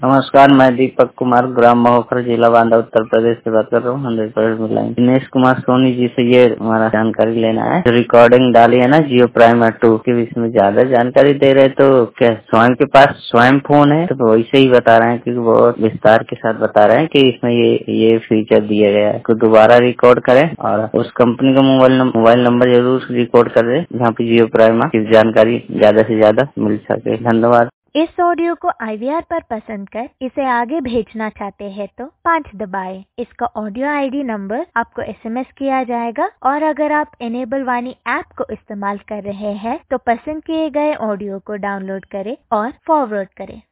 नमस्कार, मैं दीपक कुमार ग्राम महोखर जिला बांदा उत्तर प्रदेश से बात कर रहा हूँ। 100% मिलाएंगे। दिनेश कुमार सोनी जी से ये हमारा जानकारी लेना है। जो रिकॉर्डिंग डाली है ना जियो प्राइम 2 के विषय में ज्यादा जानकारी दे रहे, तो क्या स्वयं के पास स्वयं फोन है? तो वैसे ही बता रहे हैं क्योंकि बहुत विस्तार के साथ बता रहे हैं कि इसमें ये फीचर दिया गया है। तो दोबारा रिकॉर्ड करें और उस कंपनी का मोबाइल नंबर जरूर रिकॉर्ड कर दे जहाँ पे जियो प्राइम की जानकारी ज्यादा से ज्यादा मिल सके। धन्यवाद। इस ऑडियो को IVR पर पसंद कर इसे आगे भेजना चाहते हैं तो 5 दबाएं। इसका ऑडियो ID नंबर आपको SMS किया जाएगा और अगर आप इनेबल वाणी ऐप को इस्तेमाल कर रहे हैं तो पसंद किए गए ऑडियो को डाउनलोड करें और फॉरवर्ड करें।